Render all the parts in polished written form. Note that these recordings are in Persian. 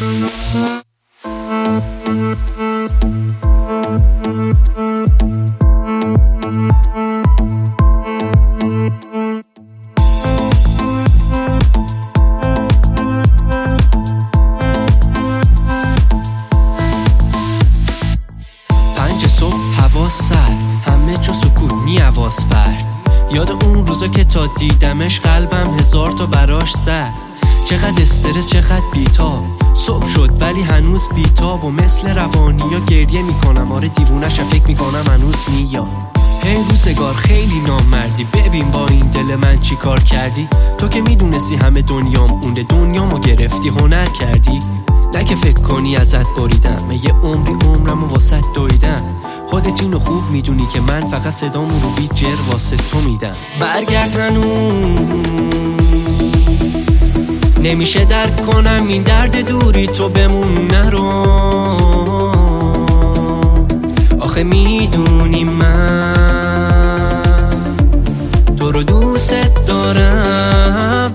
سر همه جا سکوت نیواز برد. یاد اون روزا که تا دیدمش قلبم هزار تا براش زد. چقدر استرس چقدر بیتاب، صبح شد ولی هنوز بیتاب و مثل روانی یا گریه میکنم. آره دیوونه‌شم فکر میکنم هنوز میاد. هی روزگار خیلی نامردی، ببین با این دل من چی کار کردی. تو که میدونستی همه دنیام اونده، دنیامو گرفتی هنر کردی. نه که فکر کنی ازت بریدم، یه عمرمو واسط دویدم. خودت اینو خوب میدونی که من فقط صدامو رو بی جر واسه تو میدم. برگرد هنوز نمیشه درک کنم این درد دوری تو بمون نرو. آخه میدونی من تو رو دوست دارم.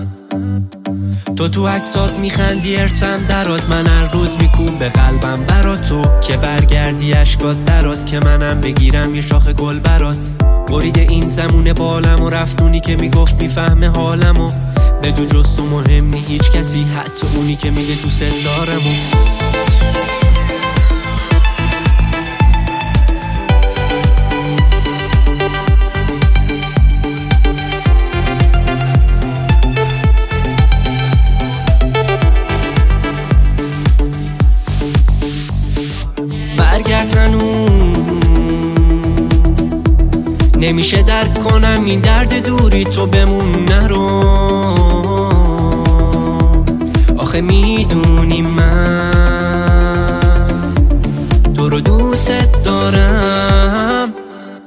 تو عکسات میخندی ارسم درات، من هر روز میکوم به قلبم برات. تو که برگردی اشکات درات، که منم بگیرم یه شاخ گل برات. برید این زمونه بالم و رفتونی که میگفت میفهمه حالمو. بدو جز تو مهم نی هیچ کسی، حتی اونی که میگه دوست دارمو. برگرد هنوز نمیشه درک کنم این درد دوری تو بمون نرو. آخه میدونی من تو رو دوست دارم.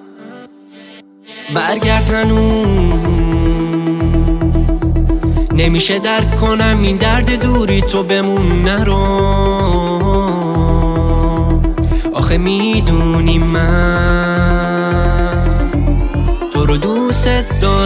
برگرد هنوز نمیشه درک کنم این درد دوری تو بمون نرو. آخه میدونی من تو رو دوست دارم.